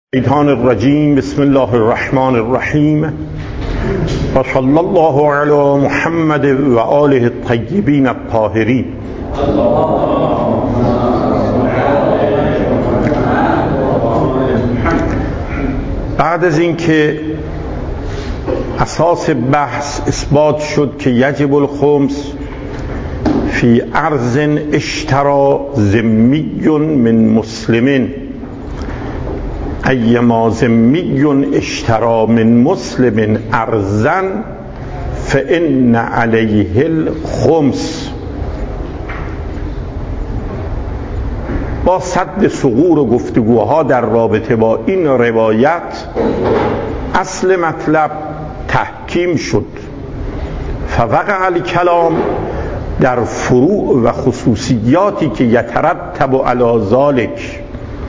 الشیطان الرجیم. بسم الله الرحمن الرحیم و صلی الله علی محمد و آله الطیبین الطاهرین. بعد از اینکه اساس بحث اثبات شد که یجب الخمس فی ارض اشترى ذمی من مسلم، ایما ذمی اشترى من مسلم ارضا فان علیه الخمس، با سد ثغور و گفتگوها در رابطه با این روایت اصل مطلب تحکیم شد. فوقع الکلام در فروع و خصوصیاتی که یترتب علی ذلک،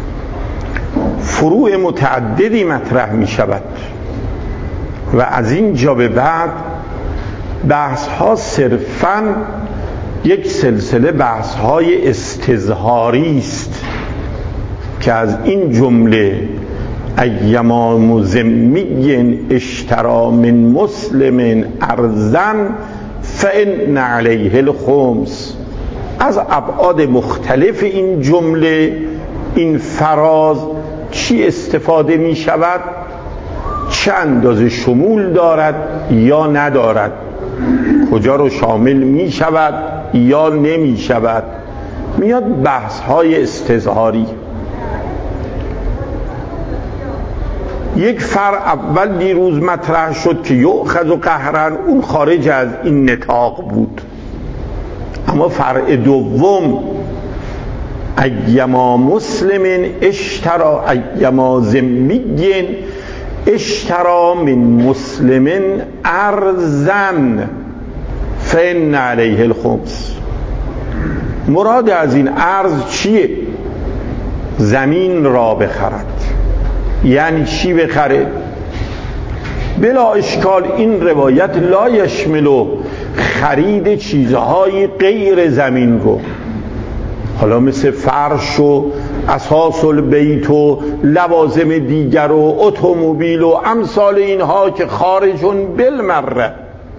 فروع متعددی مطرح می شود و از اینجا به بعد بحث ها صرفاً یک سلسله بحث های استظهاری است که از این جمله ایما ذمی اشتری من مسلم ارضا فان علیه الخمس، از ابعاد مختلف این جمله، این فراز چی استفاده می شود، چه اندازه شمول دارد یا ندارد، کجا رو شامل می شود یا نمی شود، میاد بحث های استظهاری. یک فرع اول دیروز مطرح شد که یؤخذ قهرا، اون خارج از این نطاق بود. اما فرع دوم ایما مسلم اشترى، ایما ذمی اشترى من مسلم ارضا فان علیه الخمس، مراد از این ارض چیه؟ زمین را بخرد. یعنی چی بخره؟ بلا اشکال این روایت لا یشمل خرید چیزهای غیر زمین رو، حالا مثل فرش و اساس البیت و لوازم دیگر و اتومبیل و امثال اینها که خارجون بالمره،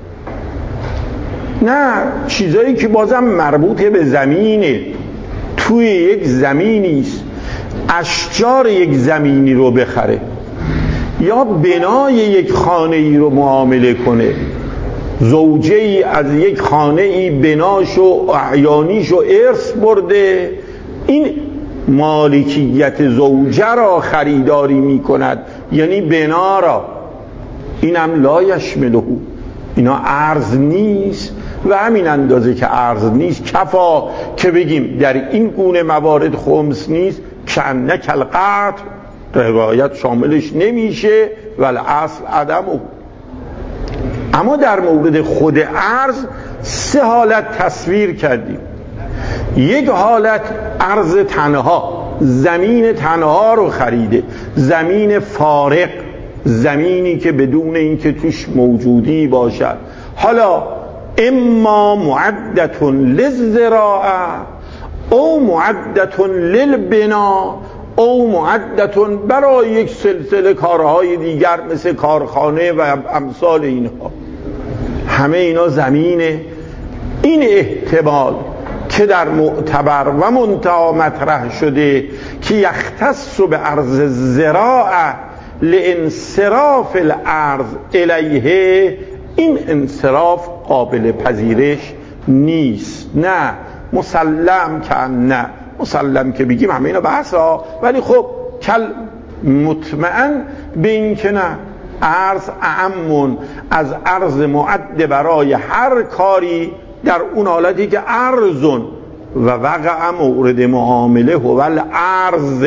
نه، چیزایی که بازم مربوط به زمینه، توی یک زمینی است، اشجار یک زمینی رو بخره یا بنای یک خانه ای رو معامله کنه، زوجه ای از یک خانه ای بناش و اعیانیش و ارث برده، این مالکیت زوجه را خریداری می کند، یعنی بنا را، اینم لا یشمله، اینا ارز نیست و همین اندازه که ارز نیست کفا که بگیم در این گونه موارد خمس نیست، کنک القطع روایت شاملش نمیشه ولی اصل عدمه. اما در مورد خود ارز سه حالت تصویر کردیم. یک حالت ارز تنها، زمین تنها رو خریده، زمین فارغ، زمینی که بدون اینکه توش موجودی باشد، حالا اما معدت للزراعه او معدت للبنا او معدت برای یک سلسله کارهای دیگر مثل کارخانه و امثال اینها، همه اینا زمینه. این احتمال که در معتبر و منتهی مطرح شده که یختص به ارض زراعه لانصراف الارض الیه، این انصراف قابل پذیرش نیست. نه مسلم که نه، مسلم که بگیم همه اینا بحث ها، ولی خب کل مطمئن به این که نه، ارز اعمون از ارز معد برای هر کاری در اون حالتی که ارزون و وقع مورد معامله هو الارض،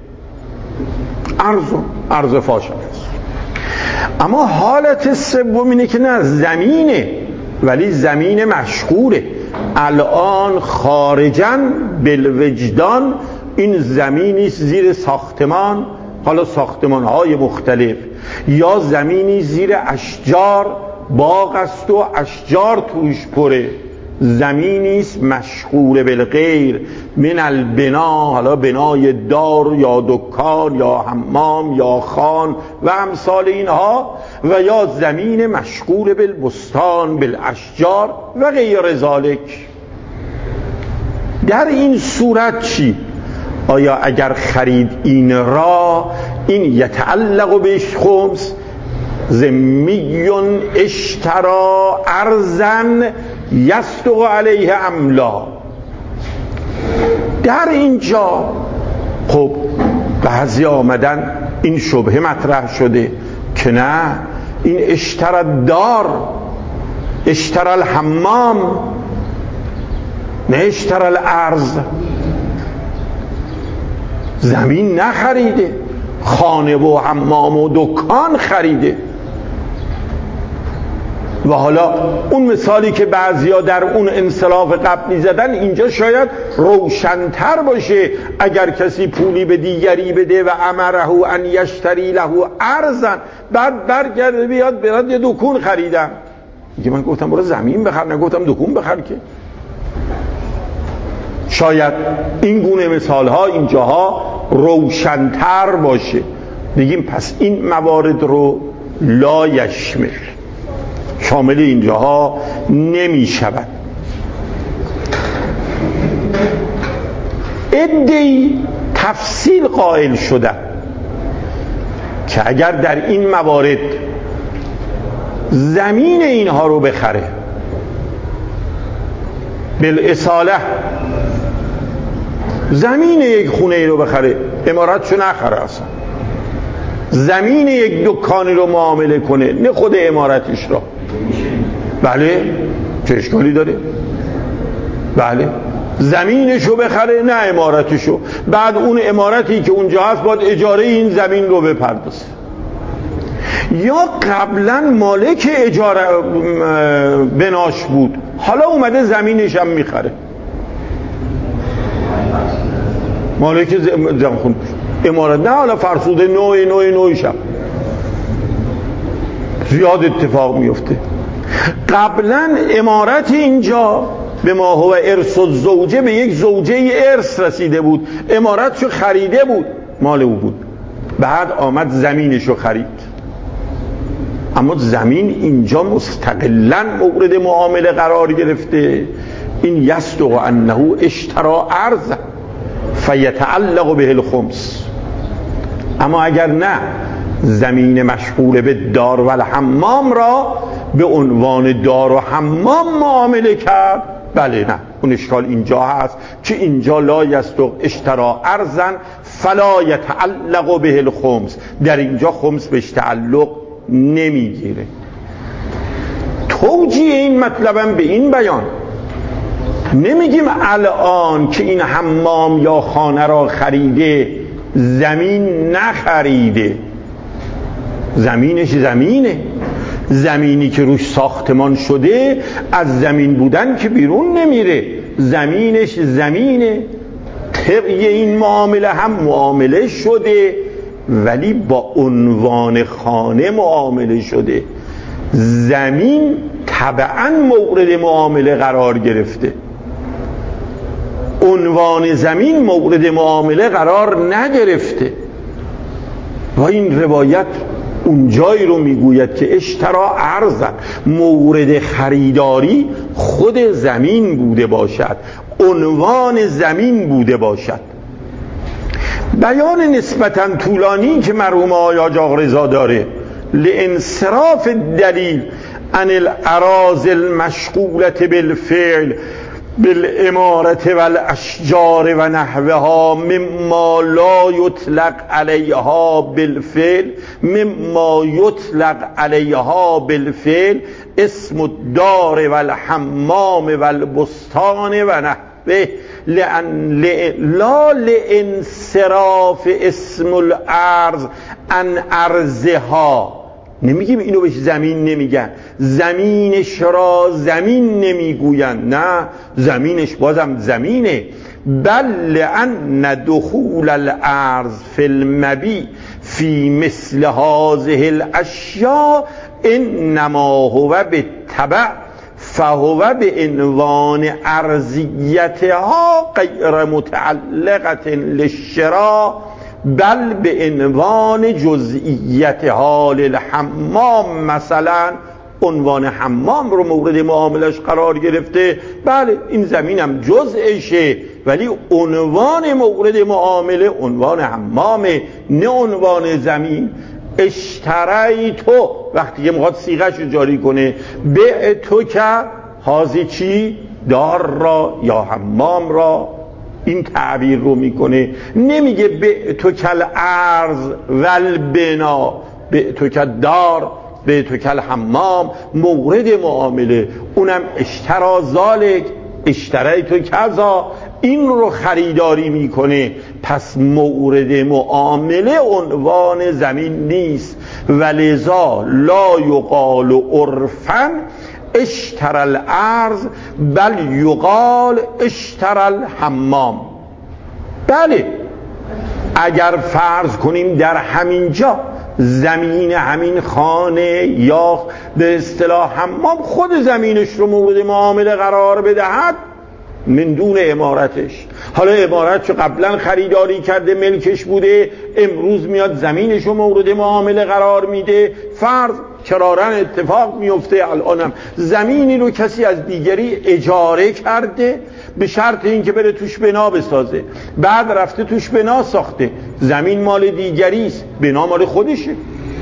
ارز فاشل است. اما حالت سوم اینه که نه، زمینه ولی زمین مشغوله، الان خارجاً بالوجدان این زمینی زیر ساختمان، حالا ساختمان‌های مختلف، یا زمینی زیر اشجار، باغ است و اشجار توش پره، زمینی است مشغول بالغیر من البنا، حالا بنای دار یا دکان یا حمام یا خان و امثال اینها، و یا زمین مشغول بالبستان بالاشجار و غیر ذالک. در این صورت چی؟ آیا اگر خرید این را، این یتعلق بهش خمس، ذمیون اشترا ارزن یصدق علیه املا؟ در اینجا خب بعضی آمدن این شبهه مطرح شده که نه، این اشترا دار، اشترا الحمام، نه اشترا الارض. زمین نخریده، خانه و حمام و دکان خریده. و حالا اون مثالی که بعضیا در اون انصراف قبلی زدن اینجا شاید روشن‌تر باشه. اگر کسی پولی به دیگری بده و امره ان یشتری له ارضا، بعد برگرده بیاد برات یه دکون خریدم، میگه من گفتم برو زمین بخر، نگفتم دکون بخر که. شاید این گونه مثالها اینجاها روشن‌تر باشه. بگیم پس این موارد رو لا یشمل، شامل اینجاها نمی شود. عده‌ای تفصیل قائل شدن که اگر در این موارد زمین اینها رو بخره بالاصاله، زمین یک خونه ای رو بخره، عمارتشو نخره، اصلا زمین یک دکانی رو معامله کنه، نه خود عمارتش را. بله، چه اشکالی داره؟ بله، زمینشو بخره نه عمارتشو. بعد اون عمارتی که اونجا هست باید اجاره این زمین رو بپردازه. یا قبلا مالک اجاره بناش بود، حالا اومده زمینش هم میخره، مالک زمین امارت، نه حالا فرسوده نوعی شب زیاد اتفاق میفته. قبلا امارت اینجا به ما هو ارث الزوجه، به یک زوجه ارث رسیده بود، امارتشو خریده بود، مال او بود، بعد آمد زمینشو خرید. اما زمین اینجا مستقلاً مورد معامله قرار گرفته. این یصدق انه اشترا ارض فیتعلق به الخمس. اما اگر نه، زمین مشغول به دار و الحمام را به عنوان دار و حمام معامله کرد، بله نه، اون اشکال اینجا هست که اینجا لا یصدق اشترا ارزن فلا یتعلق به الخمس، در اینجا خمس بهش تعلق نمیگیره. توجیه این مطلبم به این بیان، نمیگیم الان که این حمام یا خانه را خریده، زمین نخریده، زمینش زمینه، زمینی که روش ساختمان شده از زمین بودن که بیرون نمیره، زمینش زمینه. طبق این معامله هم معامله شده، ولی با عنوان خانه معامله شده، زمین طبعا مورد معامله قرار گرفته، عنوان زمین مورد معامله قرار نگرفته. و این روایت اونجایی رو میگوید که اشترا ارزن، مورد خریداری خود زمین بوده باشد، عنوان زمین بوده باشد. بیان نسبتاً طولانی که مرحوم آقای حاج آقا رضا داره لانصراف دلیل عن الاراضی المشغولة بالفعل بالامارت والاشجار و نحوها مما لا یطلق علیها بالفعل، مما یطلق علیها بالفعل اسم الدار والحمام والبستان و نحوه، لا لانصراف اسم الارض عن ارضها. نمیگیم اینو بهش زمین نمیگن، زمینش را زمین نمیگوین، نه زمینش بازم زمینه. بل لأن دخول الارض فی المبیع فی مثل هذه الاشیاء انما هو بالتبع فهو به عنوان ارضیتها غیر متعلقت للشراء بل به عنوان جزئیتها للحمام. مثلا عنوان حمام رو مورد معاملش قرار گرفته، بله این زمینم جزءشه، ولی عنوان مورد معامله عنوان حمامه نه عنوان زمین. اشتریتو وقتی که میخواد صیغه‌شو جاری کنه، بعتو که حاضی چی؟ دار را یا حمام را، این تعبیر رو میکنه. نمیگه بعتو کل ارض والبنا، بعتو کل دار، بعتو کل حمام. مورد معامله اونم اشترا ذالک، اشتریتو کذا، این رو خریداری میکنه. پس مورد معامله عنوان زمین نیست. ولذا لا یقال عرفا اشترى الارض بل یقال اشترى الحمام. بله اگر فرض کنیم در همین جا زمین همین خانه یا به اصطلاح حمام خود زمینش رو مورد معامله قرار بدهد من دون امارتش، حالا امارت چه قبلا خریداری کرده ملکش بوده، امروز میاد زمینش رو مورد معامله قرار میده، فرض کرارن اتفاق میفته الانم زمینی رو کسی از دیگری اجاره کرده به شرط اینکه بره توش بنا بسازه، بعد رفته توش بنا ساخته، زمین مال دیگریست، بنا مال خودشه.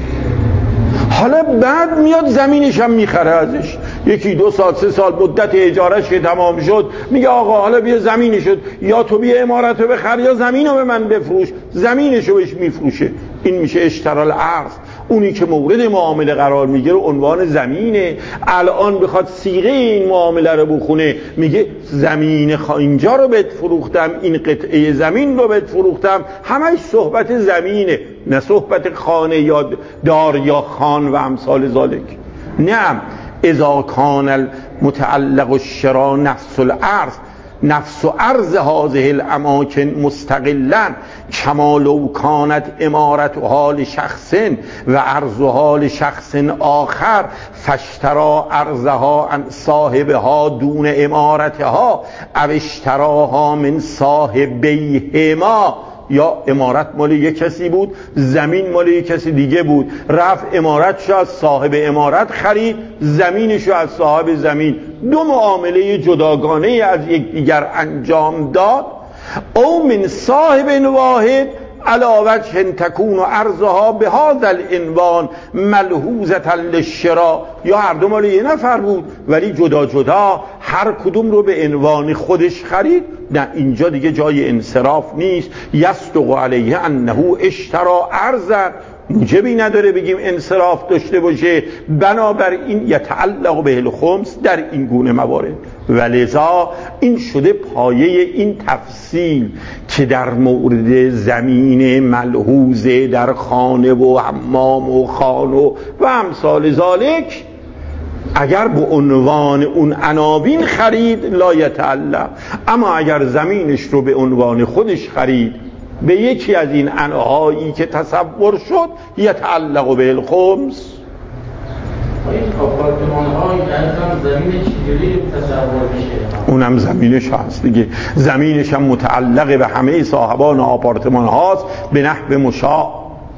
حالا بعد میاد زمینش هم میخره ازش، یکی 2 سال 3 سال مدت اجارش که تمام شد میگه آقا حالا بیا زمینی شد، یا تو بیا امارتو بخر یا زمینو به من بفروش، زمینشو بهش میفروشه. این میشه اشترا الارض. اونی که مورد معامله قرار میگیره عنوان زمینه. الان بخواد صیغه این معامله رو بخونه میگه زمین اینجا رو بهت فروختم، این قطعه زمین رو بهت فروختم، همش صحبت زمینه، نه صحبت خانه یا دار یا خان و امثال ذالک. نعم اذا کان المتعلق الشراء نفس الارض، نفس ارض هذه الاماکن مستقلا کما لو کانت امارتها لشخص و ارضها لشخص آخر فاشترا ارضها عن صاحبها دون امارتها او اشتراها من صاحبیهما. یا امارت مال یک کسی بود، زمین مال یک کسی دیگه بود، رفت امارتشو از صاحب امارت خرید، زمینشو از صاحب زمین. 2 معامله جداگانه از یک دیگر انجام داد. او من صاحب واحد علی وجه تکون ارضها به هذا العنوان ملحوظه للشراء، یا هر دو مال یه نفر بود ولی جدا جدا هر کدوم رو به عنوان خودش خرید. نه اینجا دیگه جای انصراف نیست. یصدق علیه انه اشترا ارضا، موجبی نداره بگیم انصراف داشته باشه، بنابراین یتعلق به الخمس در این گونه موارد. ولذا این شده پایه این تفصیل که در مورد زمین ملحوظه در خانه و حمام و خانه و امثال ذالک اگر به عنوان اون عناوین خرید لا یتعلق، اما اگر زمینش رو به عنوان خودش خرید به یکی از این انواعی که تصور شد یتعلق به الخمس. این آپارتمان های زمین چجوری تصور میشه؟ اونم زمینش هست دیگه، زمینش هم متعلق به همه صاحبان آپارتمان هاست به نحو مشاع.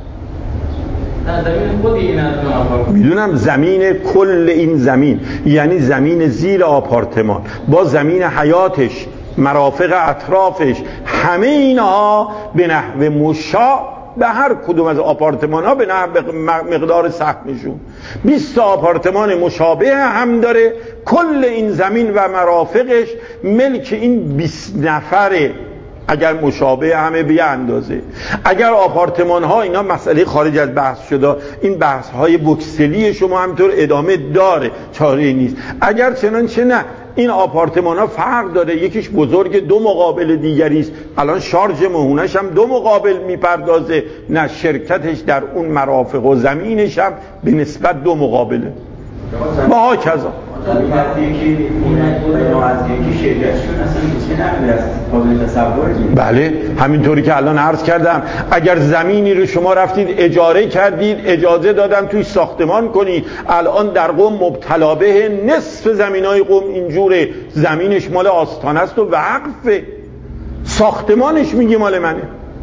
زمین خودی این از آپارتمان، میدونم زمین کل این زمین یعنی زمین زیر آپارتمان با زمین حیاتش، مرافق اطرافش، همه اینها به نحو مشاع به هر کدوم از آپارتمان ها به نحو مقدار سهمشون. 20 آپارتمان مشابه هم داره، کل این زمین و مرافقش ملک این 20 نفره اگر مشابه همه به اندازه. اگر آپارتمان ها، اینا مسئله خارج از بحث شده، این بحث های بوکسلی شما همینطور ادامه داره، چاره نیست. اگر چنانچه نه، این آپارتمان ها فرق داره، یکیش بزرگ 2 مقابل دیگریست، الان شارژ مهونش هم 2 مقابل میپردازه، نه شرکتش در اون مرافق و زمینش هم به نسبت 2 مقابله. با ها کذا بله همینطوری که الان عرض کردم، اگر زمینی رو شما رفتید اجاره کردید، اجازه دادن توی ساختمان کنید، الان در قم مبتلا به نصف زمینای قم اینجوره، زمینش مال آستانه است و وقفه، ساختمانش میگه مال منه.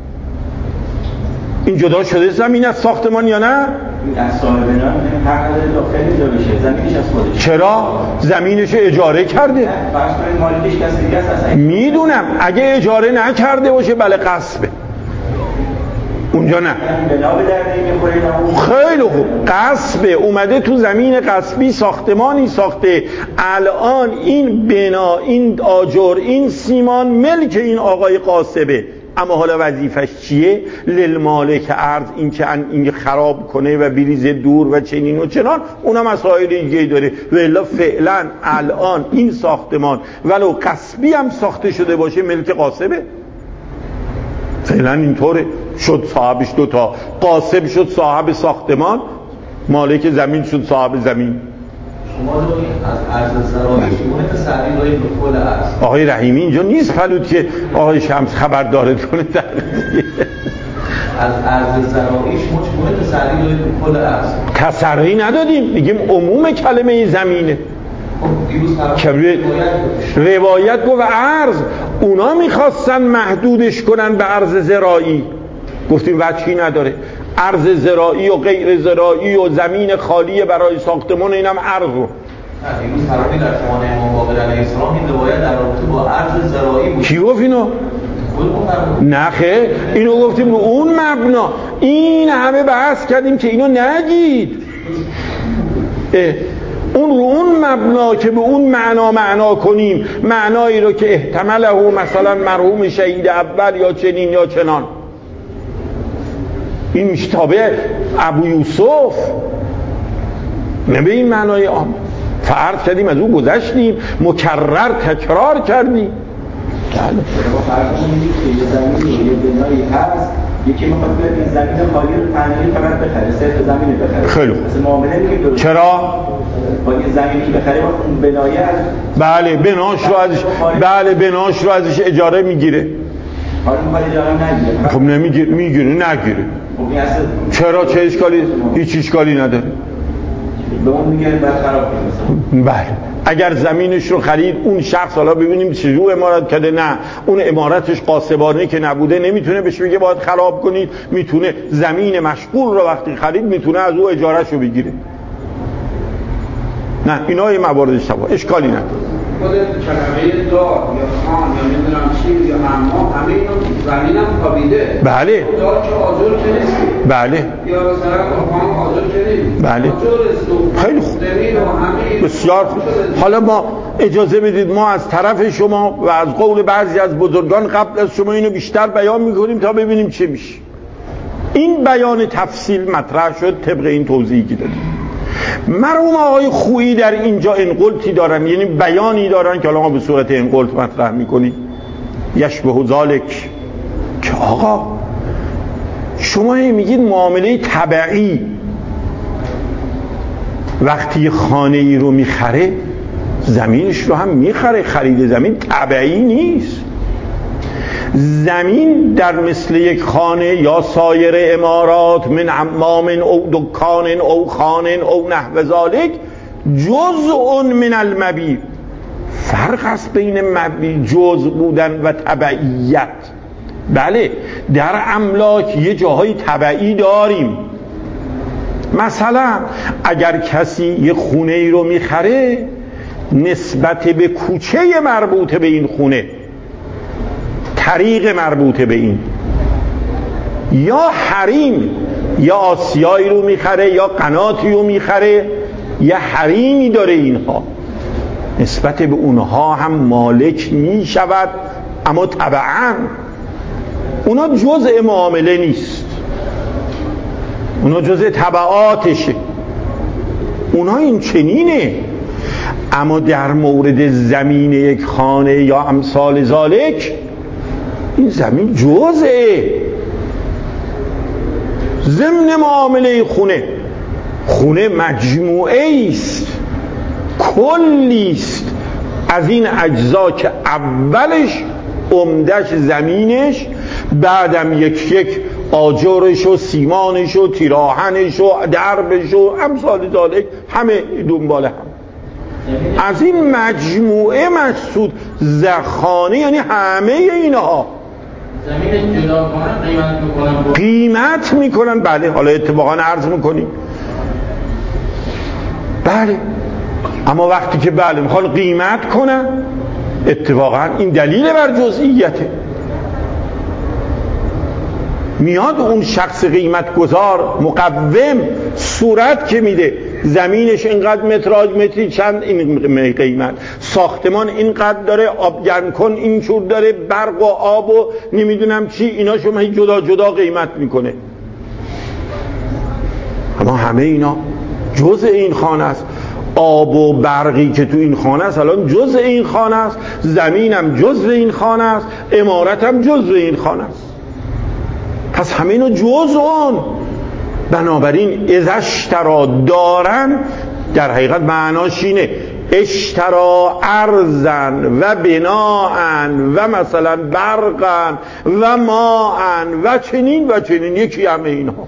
این جدا شده زمین از ساختمان یا نه؟ از صاحب بنا حق نداره داخل جا بشه، زمینش از خودش. چرا؟ زمینش اجاره کرده. فرض کنید مالکش کسی دیگه است. میدونم اگه اجاره نکرده باشه بله غصبه. اونجا نه. بنا به درد میخوره. خیلی خوب، غصبه، اومده تو زمین غصبی ساختمانی ساخته، الان این بنا، این آجر، این سیمان ملک این آقای غاصبه، اما حالا وظیفش چیه؟ للمالک ارض، این که این خراب کنه و بریزه دور و چنین و چنان، اونم مسائل دیگه داره. و الا فعلا الان این ساختمان ولو غصبی هم ساخته شده باشه ملک غاصبه. فعلا اینطوره، شد صاحبش دوتا، غاصب شد صاحب ساختمان، مالک زمین شد صاحب زمین. شما رو از عرض زراعی شما تصدیق دارید به کل عرض. آقای رحیمی اینجا نیست فلوت که آقای شمس خبردارت کنه در از عرض زراعی شما تصدیق دارید به کل عرض. تصریح ندادیم، میگیم عموم کلمه زمینه. روایت گفت عرض، اونا میخواستن محدودش کنن به عرض زراعی، گفتیم وجهی نداره، عرض زراعی و غیر زراعی و زمین خالی برای ساختمان اینم عرض رو. امروز فرامی در زمان امام باقر علیه السلام این روایت در رابطه با عرض زراعی بود. کی گفت اینو؟ نه خیر، اینو گفتیم رو اون مبنا. این همه بحث کردیم که اینو نگید، اون رو اون مبنا که به اون معنا کنیم، معنایی رو که احتمله مثلا مرحوم شهید اول یا چنین یا چنان، این میشه تابع ابو یوسف، نه به این معنای عام. فرض کردیم از اون گذشتیم، مکرر تکرار کردیم. یکی میخواد به زمین خالی رو تنهایی فقط بخره، صرف زمین بخره. خیلی خوب. مثل معامله میگه درست. چرا؟ با این زمینی که بخره اون بنایه از بله بناش رو ازش اجاره میگیره. حالا میخواد اجاره نگیره. خب نمیگیره، نگیره. چرا؟ چه اشکالی؟ هیچ اشکالی نداره. به اون میگه بعد خراب کنه. بله. اگر زمینش رو خرید اون شخص، حالا ببینیم چجور امارت کرده، نه اون امارتش قاصبانه که نبوده نمیتونه بهش بگه باید خراب کنید، میتونه زمین مشغول رو وقتی خرید میتونه از او اجارهش رو بگیره. نه اینا یه مواردش تبا اشکالی نداره. خود کلمه دار یا خان یا نمیدونم چی یا حمام همه اینا زمینم خوابیده. بله. دار که آجر که نیست. بله. یا مثلا خان آجر که نیست. بله. خیلی خوب. بسیار خوب. حالا ما اجازه بدید ما از طرف شما و از قول بعضی از بزرگان قبل از شما اینو بیشتر بیان میکنیم تا ببینیم چه میشه. این بیان تفصیل مطرح شد طبق این توضیحی که دادیم. مرحوم آقای خویی در اینجا انقلتی دارن، یعنی بیانی دارن که الان به صورت انقلت مطرح میکنیم. یشبه ذالک که آقا شما میگید معامله تبعی، وقتی خانه ای رو میخره زمینش رو هم میخره، خرید زمین تبعی نیست. زمین در مثل یک خانه یا سایر امارات من عمام او دکان او خان او نحو ذالک جزء من المبیع. فرق است بین مبیع جزء بودن و تبعیت. بله در املاک یه جاهای تبعی داریم، مثلا اگر کسی یه خونه ای رو میخره نسبت به کوچه مربوط به این خونه، طریق مربوط به این، یا حریم یا آسیایی رو میخره یا قناتی رو میخره، یا حریمی داره، اینها نسبت به اونها هم مالک میشود، اما طبعا اونا جزء معامله نیست، اونا جزء تبعاتشه، اونا این چنینه. اما در مورد زمین یک خانه یا امثال ذالک این زمین جزءه ضمن معامله خونه. خونه مجموعه است، کلیست از این اجزا که اولش عمدش زمینش، بعدم یک یک آجرش و سیمانش و تیراهنش و دربش و امثال ذالک، همه دنبال هم. از این مجموعه مقصود زخانه یعنی همه اینها. زمین جدا کنن قیمت میکنن، قیمت میکنن. بله، حالا اتفاقا عرض میکنیم بله، اما وقتی که بله میخوان قیمت کنن، اتفاقا این دلیل بر جزئیته. میاد اون شخص قیمت گذار مقوم صورت که میده زمینش اینقدر متراژ متری چند این قیمت، ساختمان اینقدر داره، آبگرم کن اینجور داره، برق و آب و نمیدونم چی، اینا شما جدا جدا قیمت میکنه. اما همه اینا جزء این خانه است. آب و برقی که تو این خانه است الان جزء این خانه است، زمینم جزء این خانه است، عمارتم جزء این خانه است. پس همه اینا جزء. بنابراین اذا اشترا دارن در حقیقت معناش اینه اشترا ارزن و بناءن و مثلا برقن و ماءن و چنین و چنین، یکی همه اینها.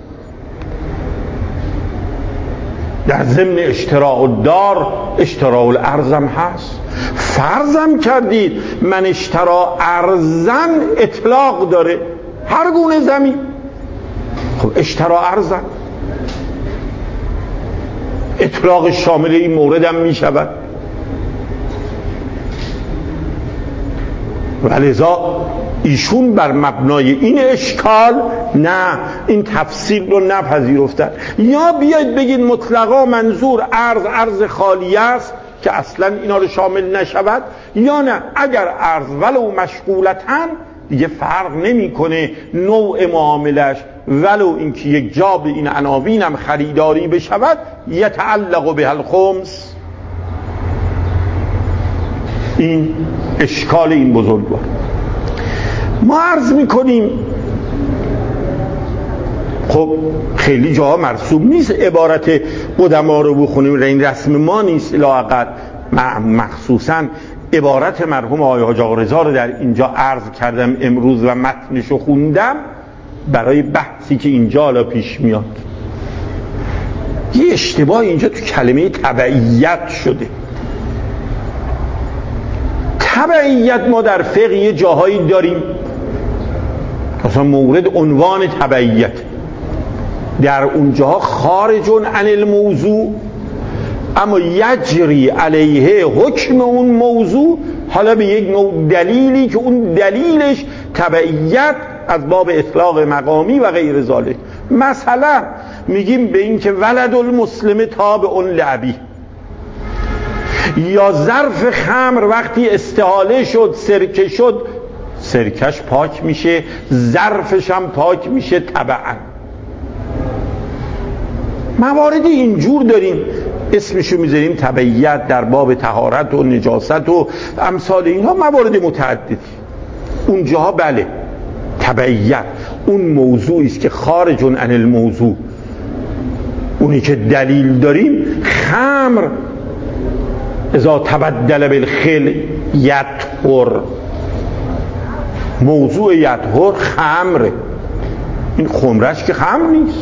در ضمن اشتراء الدار اشتراء الارضم هست. فرضم کردید من اشترا ارزن اطلاق داره هر گونه زمین. خب اشترا ارزن اطلاق شامل این مورد هم می شود. ولذا ایشون بر مبنای این اشکال نه این تفسیر رو نپذیرفتن. یا بیاید بگید مطلقا منظور ارز خالی است که اصلا اینا رو شامل نشود، یا نه اگر ارز ولو مشغولتن دیگه فرق نمیکنه نوع معاملش، ولو اینکه یک جا به این عناوین هم خریداری بشود یتعلق به الخمس. این اشکال این بزرگوار. ما عرض میکنیم خب خیلی جاها مرسوم نیست عبارت قدما رو بخونیم، این رسم ما نیست، لااقل مخصوصا عبارت مرحوم آقای حاج آقا رضا رو در اینجا عرض کردم امروز و متنش رو خوندم برای بحثی که اینجا حالا پیش میاد. یه اشتباه اینجا تو کلمه تبعیت شده. تبعیت ما در فقه یه جاهایی داریم مثلا مورد عنوان تبعیت، در اونجاها خارجون عن الموضوع، اما یجری علیه حکم اون موضوع، حالا به یک نوع دلیلی که اون دلیلش تبعیت از باب اطلاق مقامی و غیر ذالک. مثلا میگیم به این که ولد المسلم تابع لابی، یا ظرف خمر وقتی استحاله شد سرکه شد سرکش پاک میشه، ظرفش هم پاک میشه تبعا. مواردی اینجور داریم اسمشو میذاریم تبعیت در باب طهارت و نجاست و امثال اینها، موارد متعددی. اونجاها بله تبعیت اون موضوعی است که خارجون عن الموضوع، اونی که دلیل داریم خمر اذا تبدل بالخل یطهر، موضوع یطهر خمره، این خمرش که خمر نیست،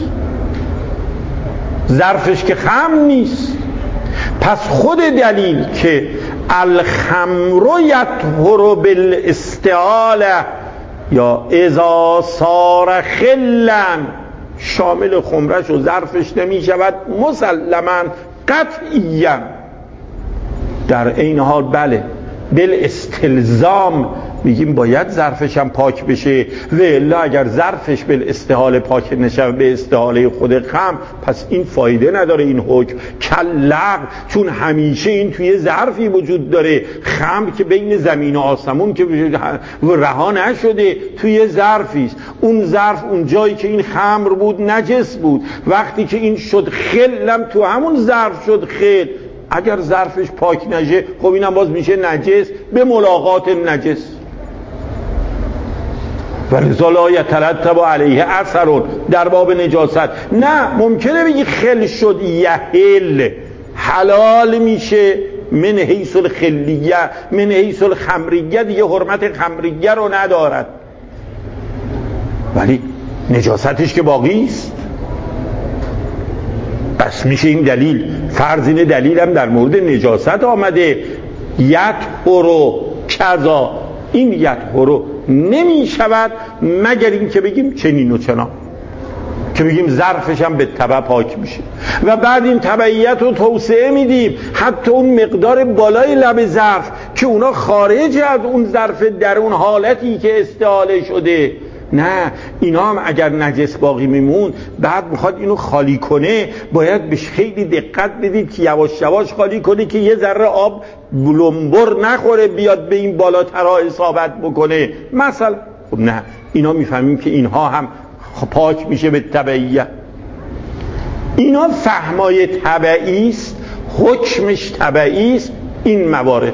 ظرفش که خمر نیست. پس خود دلیل که الخمر یطهر بالاستعاله یا اذا صار خلا شامل خمرش و ظرفش نمی شود مسلما قطعیا. در این حال بله بالاستلزام میگیم باید ظرفش هم پاک بشه، و الا اگر ظرفش بالاستحاله پاک نشه به استحاله خود خمر، پس این فایده نداره این حکم کلق، چون همیشه این توی ظرفی وجود داره. خمر که بین زمین و آسمون که رها نشده، توی ظرفیست. اون ظرف اون جایی که این خمر بود نجس بود، وقتی که این شد خلم تو همون ظرف شد خل، اگر ظرفش پاک نشه خب اینم باز میشه نجس به ملاقات نجس. ولذا لا یترتب علیه اثر در باب نجاست. نه ممکنه بگی خل شد یحل حلال میشه من حیث الخلیه من حیث الخمریه دیگه حرمت خمریه رو ندارد، ولی نجاستش که باقی است. بس میشه این دلیل، فرض این دلیل هم در مورد نجاست آمده، یطهر کذا، این یطهر نمی شود مگر این که بگیم چنین و چنان، که بگیم ظرفش هم به تبع پاک میشه و بعد این تبعیت رو توسعه میدیم حتی اون مقدار بالای لب ظرف که اونا خارج از اون ظرف در اون حالتی که استعاله شده. نه، اینا هم اگر نجس باقی میمون بعد میخواد اینو خالی کنه، باید بهش خیلی دقت بدید که یواش یواش خالی کنه که یه ذره آب بلنبر نخوره بیاد به این بالاترها اصابت بکنه مثلا. خب نه، اینا میفهمیم که اینها هم پاک میشه به تبعیت. اینا فهمای تبعی است، حکمش تبعی است. این موارد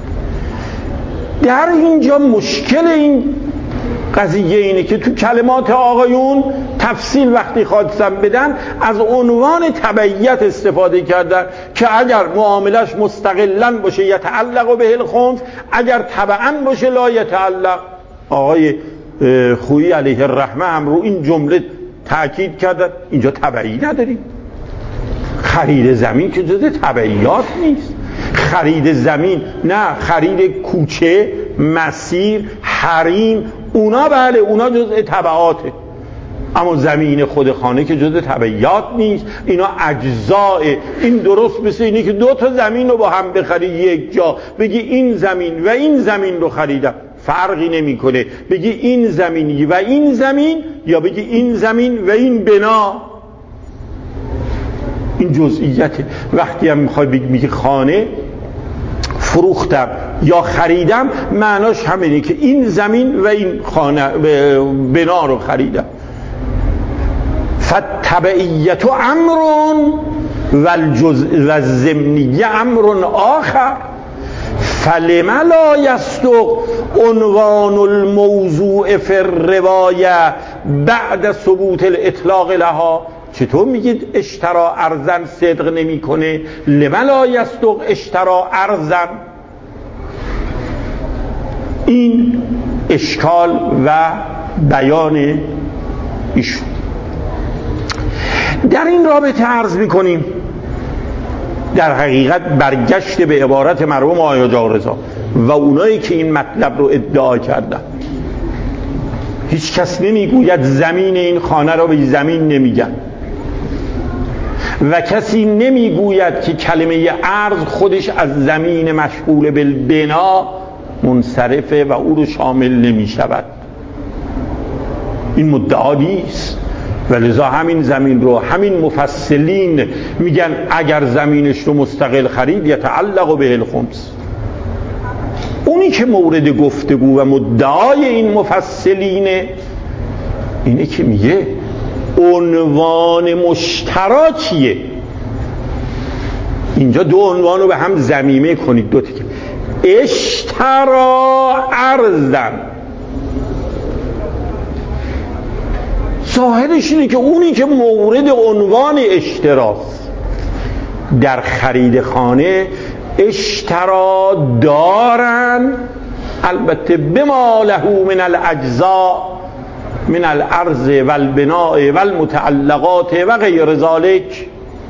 در اینجا مشکل این قضیه اینه که تو کلمات آقایون تفصیل وقتی خواستن بدن از عنوان تبعیت استفاده کردن که اگر معاملش مستقلاً باشه یتعلق به الخمس، اگر تبعاً باشه لا یتعلق. آقای خویی علیه الرحمه هم رو این جمله تأکید کردن. اینجا تبعی نداریم. خرید زمین که جز تبعیات نیست. خرید زمین نه، خرید کوچه، مسیر، حریم، اونا بله، اونا جزء تبعاته، اما زمین خود خانه که جزء تبعیات نیست. اینا اجزاء. این درست مثل اینه که دو تا زمین رو با هم بخری یک جا، بگی این زمین و این زمین رو خریدم، فرقی نمیکنه بگی این زمینی و این زمین یا بگی این زمین و این بنا. این جزئیاته. وقتی هم میخوای بگی خانه فروختم یا خریدم، معناش همینه که این زمین و این خانه بنا رو خریدم. فالتبعیت امر و الضمنیه امر آخر، فلم لا یصدق عنوان الموضوع فی الروایه بعد ثبوت الاطلاق لها. چطور میگید اشترا ارزن صدق نمی کنه؟ لم لا یصدق اشترا ارزن. این اشکال و بیان ایشون. در این رابطه عرض میکنیم در حقیقت برگشت به عبارت مرحوم آقای جارزا و اونایی که این مطلب رو ادعا کردن. هیچ کس نمیگوید زمین این خانه رو به زمین نمیگن و کسی نمیگوید که کلمه ارض خودش از زمین مشغول بالبنا منصرفه و او رو شامل نمی شود. این مدعا نیست و لذا همین زمین رو همین مفصلین میگن اگر زمینش رو مستقل خرید یتعلق به الخمس. اونی که مورد گفتگو و مدعای این مفصلینه اینه که میگه عنوان مشترا چیه؟ اینجا دو عنوان رو به هم ضمیمه کنید، دو تیکه. اشترا ارزن، ظاهرش اینه که اونی که مورد عنوان اشتراست در خرید خانه اشترا دارن، البته بما له من الاجزاء من الارض والبناء والمتعلقات و غیر ذلک.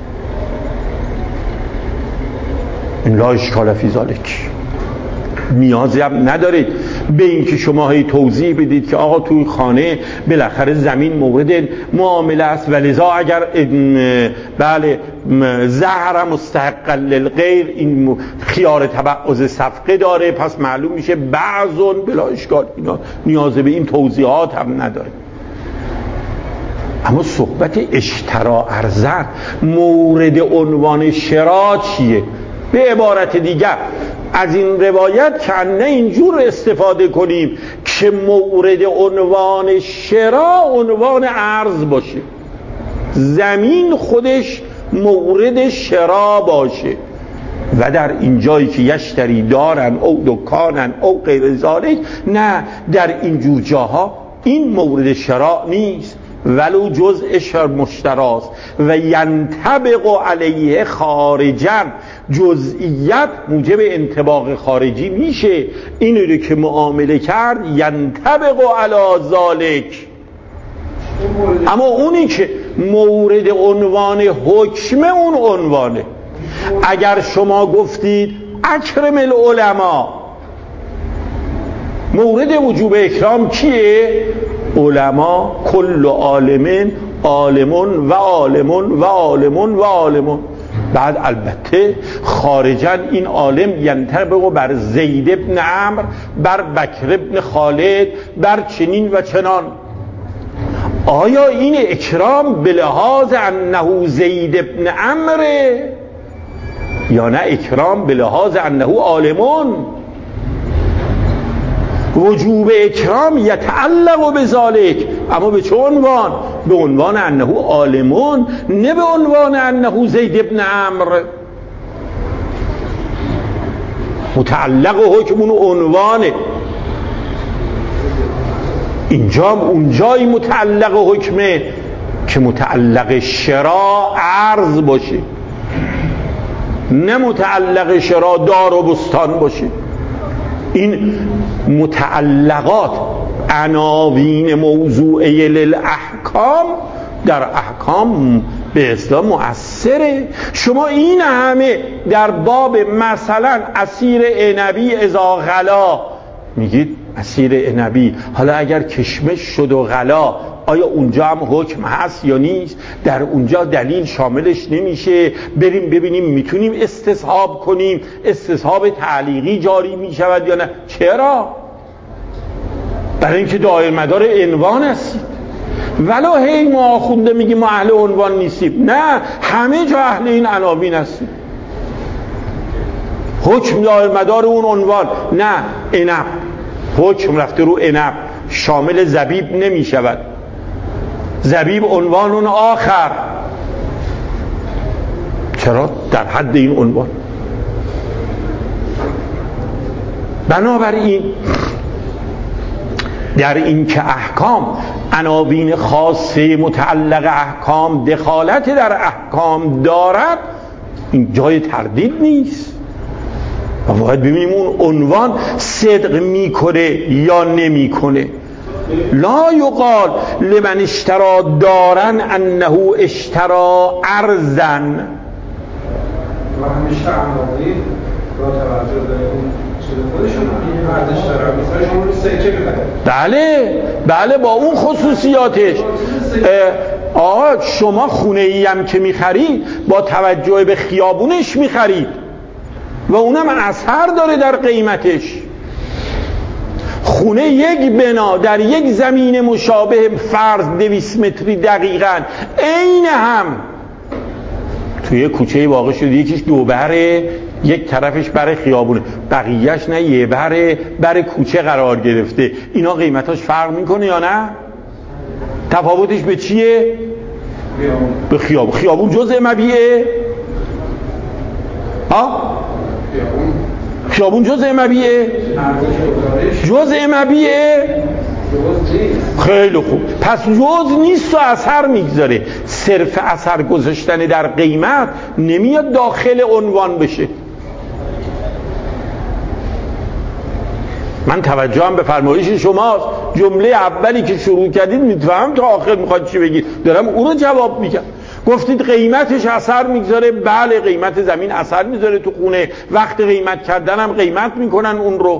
این لا اشکال فی ذلک. نیازی هم ندارید به این که شما هی توضیح بدید که آقا توی خانه بالاخره زمین مورد معامله است و لذا اگر بله زهر مستحق للغیر این خیار تبعض صفقه داره پس معلوم میشه بعضون بلا اشکال. اینا نیاز به این توضیحات هم نداره. اما صحبت اشترا ارزن مورد عنوان شرا چیه؟ به عبارت دیگر از این روایت کنه اینجور استفاده کنیم که مورد عنوان شرا عنوان ارز باشه، زمین خودش مورد شرا باشه و در این جایی که یشتری دارن او دکانن او غیر ذالک، نه در اینجور جاها این مورد شرا نیست ولو جزء مشتراست و ینطبق علیه خارجا جزئیت موجب انطباق خارجی میشه. اینو رو که معامله کرد ینطبق علی ذالک. اما اونی که مورد عنوان حکمه اون عنوانه. اگر شما گفتید اکرم العلماء، مورد وجوب اکرام کیه؟ علما، کل عالمین عالمون و عالمون و عالمون و عالمون. بعد البته خارجا این عالم ینطبق بر زید ابن عمرو، بر بکر ابن خالد، بر چنین و چنان. آیا این اکرام به لحاظ انه زید ابن عمرو یا نه اکرام به لحاظ انه عالمون؟ وجوب اکرام یتعلق بذالک، اما به چه عنوان؟ به عنوان انه عالمون، نه به عنوان انه زید ابن عمرو. متعلق حکم اون عنوانه. اینجام اونجایی متعلق حکمه که متعلق شرا عرض باشه، نه متعلق شرا دار و بستان باشه. این متعلقات عناوین موضوعه للاحکام در احکام به اصطلاح مؤثره. شما این همه در باب مثلا عصیر عنبی اذا غلا میگید عصیر عنبی، حالا اگر کشمش شد و غلا آیا اونجا هم حکم هست یا نیست؟ در اونجا دلیل شاملش نمیشه. بریم ببینیم میتونیم استصحاب کنیم، استصحاب تعلیقی جاری میشود یا نه. چرا؟ برای اینکه دایر مدار عنوان هستید. ولو هی ما آخونده میگیم ما اهل عنوان نیستیم، نه، همه جا اهل این عناوین هستیم. حکم دایر مدار اون عنوان، نه عنب، حکم رفته رو عنب، شامل زبیب نمی شود. زبیب عنوان اون آخر. چرا؟ در حد این عنوان. بنابراین در این که احکام عناوین خاصه متعلق احکام دخالت در احکام دارد، این جای تردید نیست. و باید ببینیم اون عنوان صدق میکنه یا نمیکنه. لا یقال لمن اشترا دارن انه اشترا ارزن. و همیشه عناوین با توجه به اون چیز خودشون ارزش داره. مثلا شما رو سکه ببرید. بله با اون خصوصیاتش. آقا شما خونه ای هم که میخرید با توجه به خیابونش میخرید و اونم اثر داره در قیمتش. خونه یک بنا در یک زمین مشابه فرض 200 متری دقیقاً عین هم توی کوچه واقع شده، یکیش 2 بره، یک طرفش بر خیابونه، بقیهش نه 1 بره بر کوچه قرار گرفته. اینا قیمتاش فرق میکنه یا نه؟ تفاوتش به چیه؟ به خیابون. خیابون جزء مبیعه؟ خیابون جزء مبیعه؟ جزء مبیعه؟ خیلی خوب. پس جز نیست و اثر میگذاره. صرف اثر گذاشتن در قیمت نمیاد داخل عنوان بشه. من توجهم به فرمایش شماست. جمله اولی که شروع کردید میتونم تا آخر میخواد چی بگید، دارم اونو جواب میگم. گفتید قیمتش اثر میگذاره. بله، قیمت زمین اثر میذاره تو خونه. وقت قیمت کردنم قیمت میکنن اون رو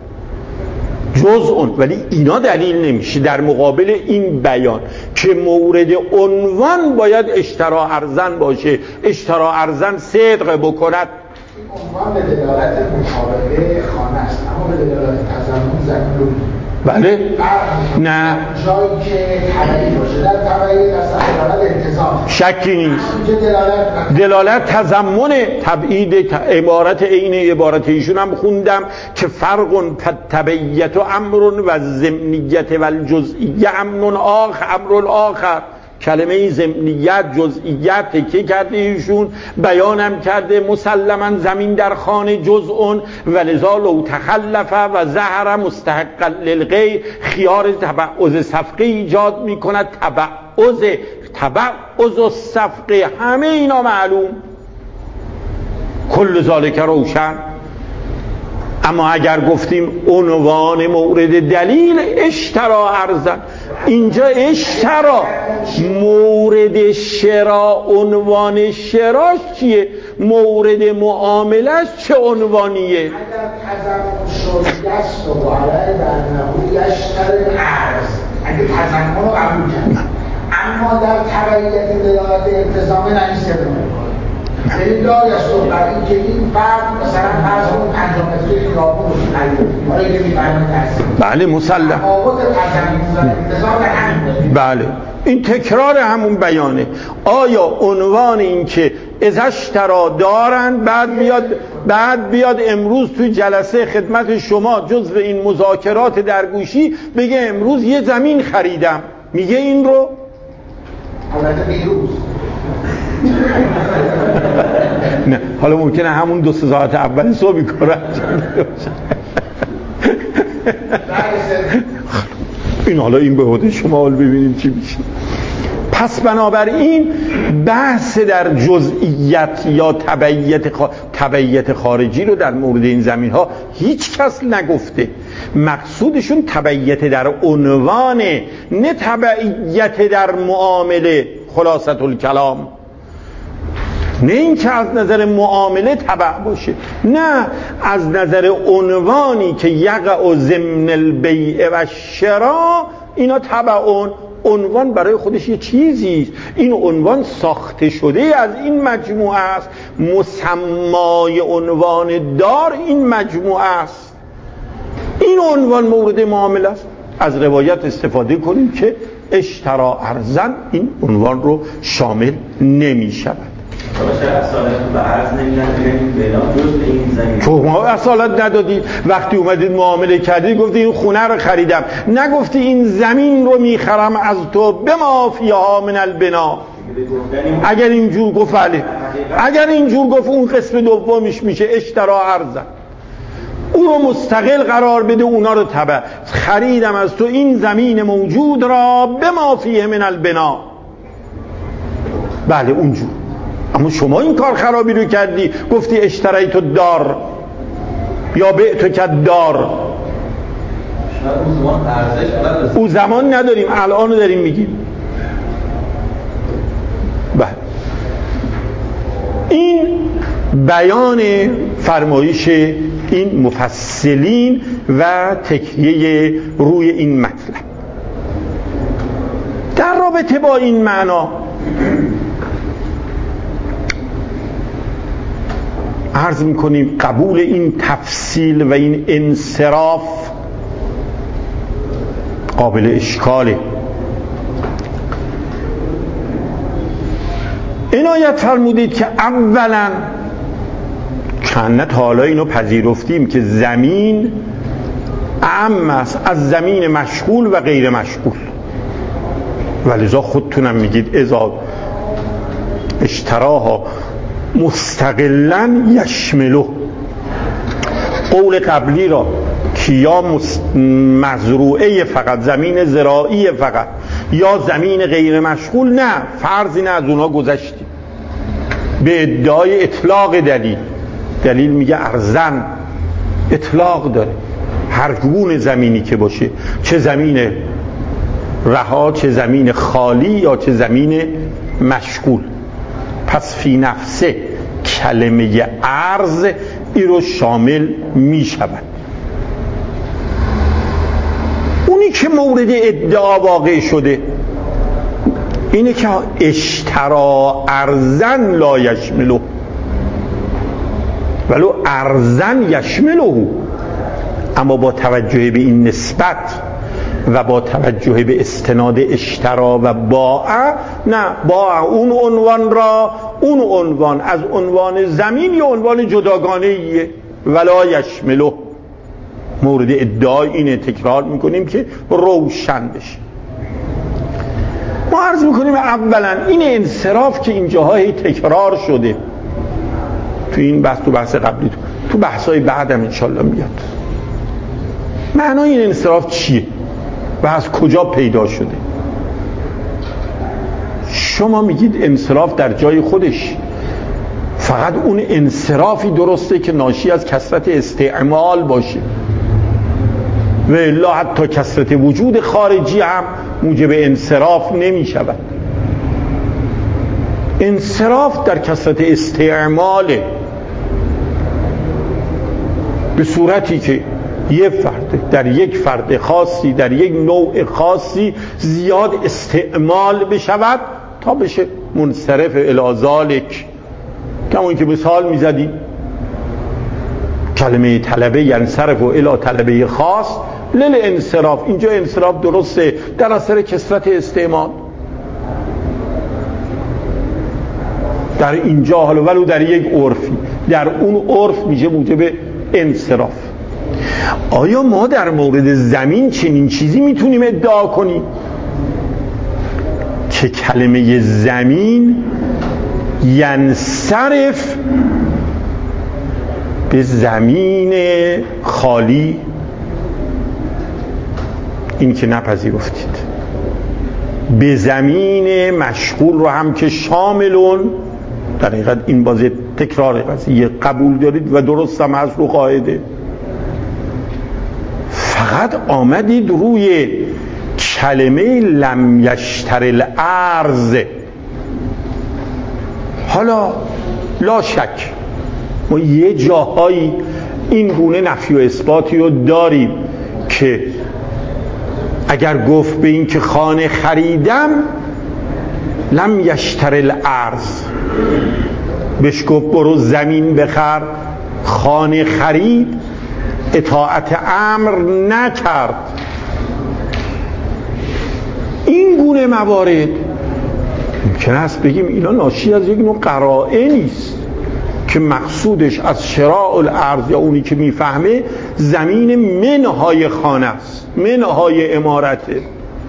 جزء. ولی اینا دلیل نمیشه در مقابل این بیان که مورد عنوان باید اشترا ارزن باشه. اشترا ارزن صدق بکند. عنوان به دلالت مشابه خانه است، اما به دلالت تضمن زمین. بله؟ نه، جایی که تبعی باشه، در تبعی در دلالت انتظام شکی نیست. دلالت تضمن تبعید. عبارت عین عبارت ایشون هم خوندم که فرق تبعیت و امر و ضمنیت و الجزئیه امر آخر. کلمه ضمنیت جزئیت تکیه کرده ایشون، بیانم کرده مسلما زمین در خانه جزء ولذا لو تخلف و ظهر مستحقا للغیر خیار تبعض صفقه ایجاد میکند. تبعض، تبعض الصفقه، همه اینا معلوم. کل ذالک روشن. اما اگر گفتیم عنوان مورد دلیل اشترا ارزن، اینجا اشترا مورد شرا، عنوان شراش چیه؟ مورد معاملش چه عنوانیه؟ اگر تضمن شد دست و علیه در نهو یشتر ارز، اگه تضمن رو قبول کرد، اما در تبعیت دلالت التزامه نمیسته یعنی دارش رو بر این که این فرد مثلا فرض اون 5 متری خیابون رو آره که می‌فهمید هست. بله مسلم. تفاوت تضمن التزام همین. بله این تکرار همون بیانه. آیا عنوان این که ازشترا دارن بعد بیاد امروز توی جلسه خدمت شما جزو این مذاکرات درگوشی بگه امروز یه زمین خریدم، میگه این رو البته بیروز نه، حالا ممکنه همون 2 ساعت اول صبح کار انجام باشه. این حالا این به عهده شما، حال ببینیم چی میشه. پس بنابراین بحث در جزئیات یا تبعیت خارجی رو در مورد این زمین ها هیچ کس نگفته. مقصودشون تبعیت در عنوان، نه تبعیت در معامله. خلاصة الکلام نه این که از نظر معامله تبع باشه، نه از نظر عنوانی که یقع ضمن البیع و شراء، اینا تبعون. عنوان برای خودش یه چیزیست، این عنوان ساخته شده از این مجموعه است، مسمای عنوان دار این مجموعه است. این عنوان مورد معامله است. از روایت استفاده کنیم که اشترا ارزن این عنوان رو شامل نمی شود. تو ما اصالت ندادی، وقتی اومدید معامله کردی گفتی این خونه رو خریدم، نگفتی این زمین رو میخرم از تو به ما فیها من البنا. اگر اینجور گفت بله، اگر اینجور گفت اون قسم دومیش میشه اشترا ارزن، او رو مستقل قرار بده، اونا رو تبع. خریدم از تو این زمین موجود را به ما فیه من البنا. بله اونجور. اما شما این کار خرابی رو کردی، گفتی اشتریت الدار یا بعت کالدار. او زمان نداریم، الان داریم میگیم. بله این بیان فرمایش این مفصلین و تکیه روی این مطلب. در رابطه با این معنا عرض میکنیم قبول این تفصیل و این انصراف قابل اشکاله. عنایت فرمودید که اولا چند حالا اینو پذیرفتیم که زمین اعم است از زمین مشغول و غیر مشغول، ولذا خودتونم میگید اذا اشتراها مستقلا یشمله. قول قبلی را که یا مزروعه فقط، زمین زراعی فقط، یا زمین غیر مشغول، نه فرضی نه از اونها گذشتیم به ادعای اطلاق دلیل میگه ارزن، اطلاق داره. هر گونه زمینی که باشه، چه زمین رها، چه زمین خالی، یا چه زمین مشغول. پس فی نفسه کلمه ارز ای رو شامل می شود. اونی که مورد ادعا واقع شده اینه که اشترا ارزن لا یشمله، ولو ارزن یشمله. اما با توجه به این نسبت و با توجه به استناد اشترا و باع، نه باع اون عنوان را، اون عنوان از عنوان زمین یا عنوان جداگانه ایه، ولا یشمله. مورد ادعای اینه، تکرار میکنیم که روشن بشه. ما عرض میکنیم اولا این انصراف که اینجاهای تکرار شده تو این بحث، تو بحث قبلی، تو بحثای بعدم انشالله میاد. معنای این انصراف چیه و از کجا پیدا شده؟ شما میگید انصراف در جای خودش فقط اون انصرافی درسته که ناشی از کثرت استعمال باشه و الا حتی کثرت وجود خارجی هم موجب انصراف نمی شود. انصراف در کثرت استعماله، به صورتی که یه فرد در یک فرد خاصی در یک نوع خاصی زیاد استعمال بشود تا بشه منصرف الی ذالک. کما اینکه مثال میزدیم کلمه طلبه ینصرف الی طلبه خاص لل انصراف. اینجا انصراف درسته در اثر کثرت استعمال. در اینجا حالا ولو در یک عرفی، در اون عرف میشه موجب انصراف. آیا ما در مورد زمین چنین چیزی میتونیم ادعا کنیم که کلمه زمین ینصرف به زمین خالی؟ این که نپذیرفتید. به زمین مشغول رو هم که شاملون، در حقیقت این بازی تکرار قضیه قبول دارید و درست هم هست رو قاعده، فقط آمدید روی کلمه لم یشتر الارض. حالا لا شک ما یه جاهایی این گونه نفی و اثباتی رو داریم که اگر گفت به این که خانه خریدم لم یشتر الارض، بهش گفت برو زمین بخر، خانه خرید، اطاعت امر نکرد. این گونه موارد ممکن است بگیم اینا ناشی از یک نوع قرائنی است که مقصودش از شراء الارض یا اونی که میفهمه زمین منهای خانه است، منهای امارته.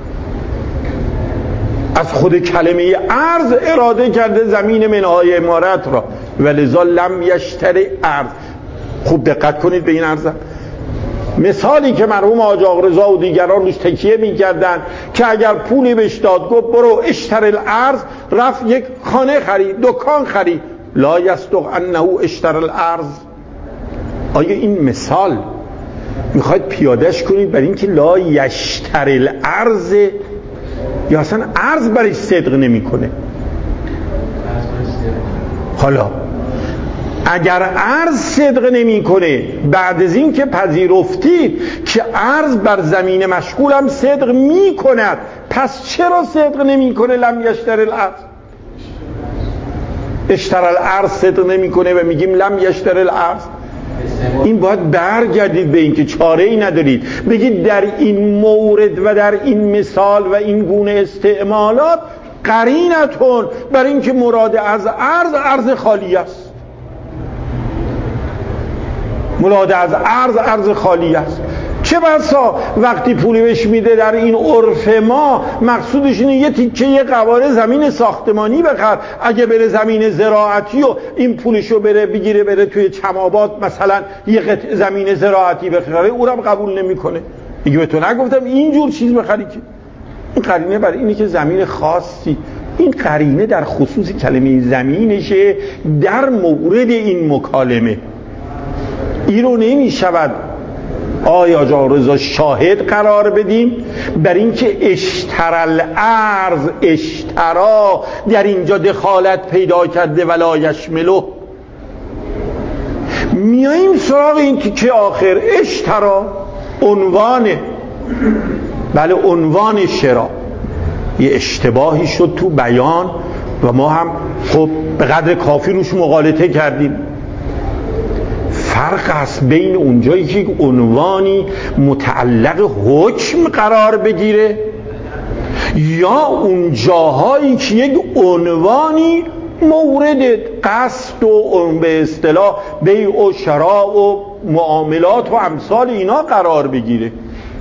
از خود کلمه ارض اراده کرده زمین منهای امارت را، ولذا لم یشتر ارض. خوب دقت کنید به این ارزم. مثالی که مرحوم حاج آقا رضا و دیگران روش تکیه می‌کردن که اگر پولی بهش داد گفت برو اشتر الارض، رفت یک خانه خرید، دکان خرید، لا یصدق انه اشتر الارض. آیا این مثال میخواید پیادهش کنید برای اینکه لا یشتر الارض، یا اصلا ارض برای صدق نمیکنه؟ حالا اگر ارض صدق نمیکنه، بعد از این که پذیرفتید که ارض بر زمین مشغول هم صدق میکند، پس چرا صدق نمیکنه لم یشتر الارض؟ اشتر الارض صدق نمیکنه و میگیم لم یشتر الارض. این باید برگردید به این که چاره ای ندارید بگید در این مورد و در این مثال و این گونه استعمالات قرینتون بر این که مراد از ارض خالی است. مراد از ارض خالی است. چه بسا وقتی پولی بهش میده در این عرف ما مقصودش اینه یه تیکه یه قواره زمین ساختمانی بخر، اگه بره زمین زراعتی و این پولشو بره بگیره بره توی چمابات مثلا یه قطعه زمین زراعتی بخره، اونم قبول نمیکنه. میگه به تو نگفتم اینجور چیز بخری؟ که این قرینه برای اینه که زمین خاصی، این قرینه در خصوص کلمه زمینشه در مورد این مکالمه. این رو نمیشود آیا جا رضا شاهد قرار بدیم بر اینکه اشتر الارض، اشترا در اینجا دخالت پیدا کرده ولا یشملو. میاییم سراغ این که آخر اشترا عنوانه، بله عنوان شرا. یه اشتباهی شد تو بیان و ما هم خب به قدر کافی روش مغالطه کردیم. فرق است بین اونجایی که عنوانی متعلق حکم قرار بگیره یا اون جاهایی که یک عنوانی مورد قصد و به اصطلاح بیع و شراء و معاملات و امثال اینا قرار بگیره.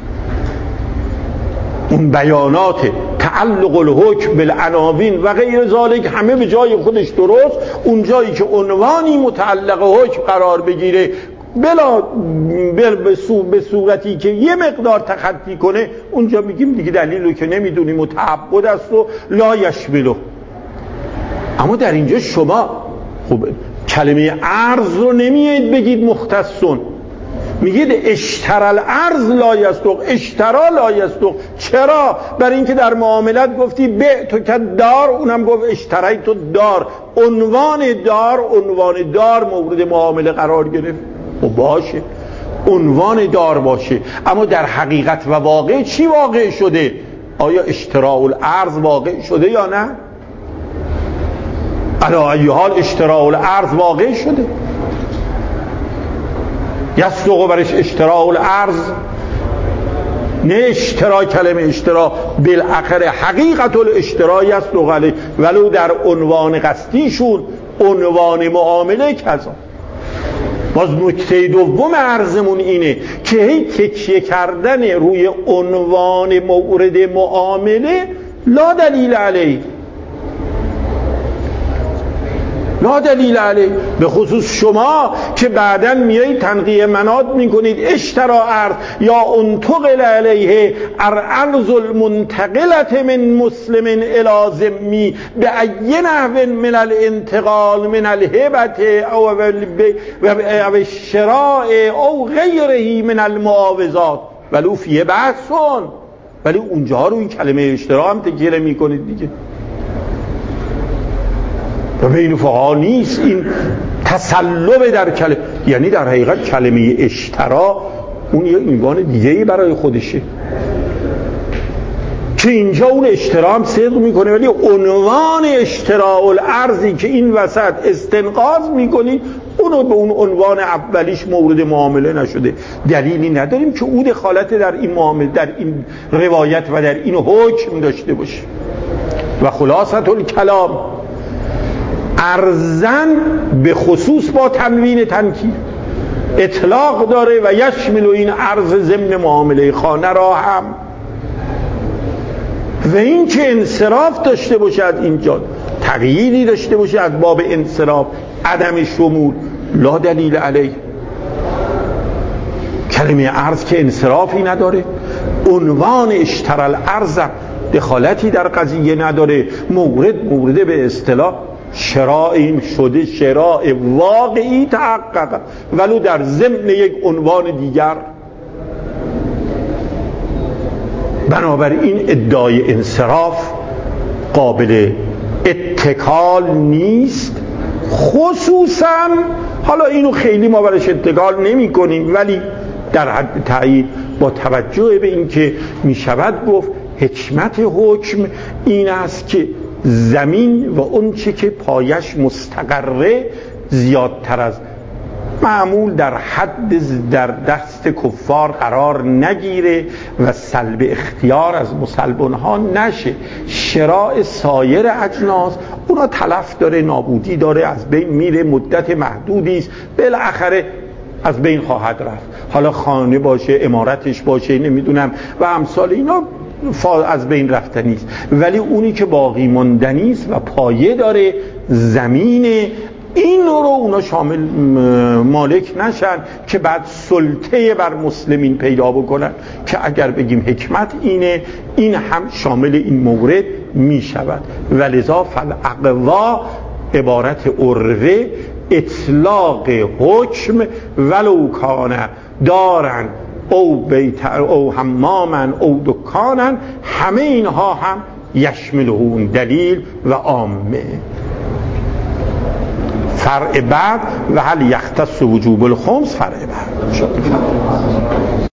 اون بیانات تعلق الحکم بالعناوین و غیر ذالک همه به جای خودش درست. اون جایی که عنوانی متعلق حکم قرار بگیره بلا به صورتی که یه مقدار تخطی کنه، اونجا میگیم دیگه دلیلو که نمیدونیم متعبد است و لا یشملو. اما در اینجا شما خب کلمه ارز رو نمیایید بگید مختصون، میگید اشترا الارض لا یصدق، اشترا لا یصدق. چرا؟ برای اینکه در معاملت گفتی بعت که دار، اونم گفت اشتریت دار. عنوان دار مورد معامله قرار گرفت و باشه عنوان دار باشه، اما در حقیقت و واقع چی واقع شده؟ آیا اشتراء الارض واقع شده یا نه؟ علی ای حال اشتراء الارض واقع شده. یصدق برش اشتراء الارض، نه اشترا، کلمه اشترا بالاخره حقیقت الاشترا یصدق علیه، ولو در عنوان قصدیشون عنوان معامله کذا. باز نکته دوم عرضمون اینه که هی تکیه کردن روی عنوان مورد معامله لا دلیل علیه، لا دلیل علیه. به خصوص شما که بعداً میایید تنقیه مناط میکنید اشترا ارض یا انتقل علیه ارض المنتقلت من مسلم الی ذمی به ای نحو من الانتقال من الهبت او الشراء او غیره من المعاوضات ولو فیه بحثون. ولی اونجا رو این کلمه اشترا هم تکیه میکنید دیگه، و بین فقها نیست این تسلب در کلمه. یعنی در حقیقت کلمه اشترا اون یه عنوان دیگه‌ای برای خودشه که اینجا اون اشترا هم صدق میکنه، ولی عنوان اشتراء الارضی که این وسط استنقاض میکنی اونو به اون عنوان اولیش مورد معامله نشده. دلیلی نداریم که او دخالت در این معامله، در این روایت و در این حکم داشته باشه. و خلاصة الکلام ارزن به خصوص با تنوین تنکیر اطلاق داره و یشمل این ارز ضمن معامله خانه را هم، و این که انصراف داشته باشه از اینجا، تغییری داشته باشه از باب انصراف، عدم شمول، لا دلیل علیه. کلمه ارز که انصرافی نداره، عنوان اشترا الارض دخالتی در قضیه نداره، مورد به اصطلاح شراء این شده، شراء واقعی تحقق ولو در ضمن یک عنوان دیگر. بنابراین ادعای انصراف قابل اتکال نیست، خصوصا حالا اینو خیلی ما برش اتکال نمی کنیم، ولی در حد تایید با توجه به اینکه می شود گفت حکمت حکم این است که زمین و اون چه که پایش مستقره زیادتر از معمول در حد در دست کفار قرار نگیره و سلب اختیار از مسلمانها نشه. شراء سایر اجناس اونا تلف داره، نابودی داره، از بین میره، مدت محدودی است، بالاخره از بین خواهد رفت. حالا خانه باشه، عمارتش باشه، نمیدونم و امثال اینا از بین رفتنی است، ولی اونی که باقی ماندنی است و پایه داره زمینه، این رو اونا شامل مالک نشن که بعد سلطه بر مسلمین پیدا بکنن، که اگر بگیم حکمت اینه، این هم شامل این مورد می شود. ولذا فالاقوا عبارت عروه اطلاق حکم ولو کان دارن او بیت او حمامن او دکانن، همه اینها هم یشملون دلیل و عامه. فرع بعد و هل یختص وجوب الخمس فرع بعد.